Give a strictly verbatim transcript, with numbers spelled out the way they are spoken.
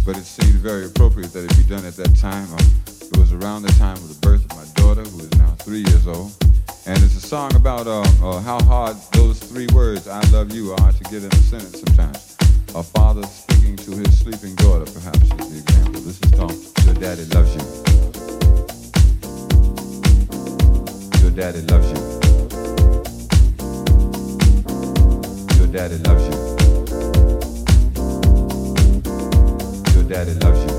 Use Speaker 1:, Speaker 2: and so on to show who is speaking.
Speaker 1: but it seemed very appropriate that it be done at that time. Uh, it was around the time of the birth of my daughter, who is now three years old. And it's a song about uh, uh, how hard those three words, I love you, are to get in a sentence sometimes. A father speaking to his sleeping daughter, perhaps, is the example. This is called Your Daddy Loves You. Your daddy loves you. Your daddy loves you. Your daddy loves you.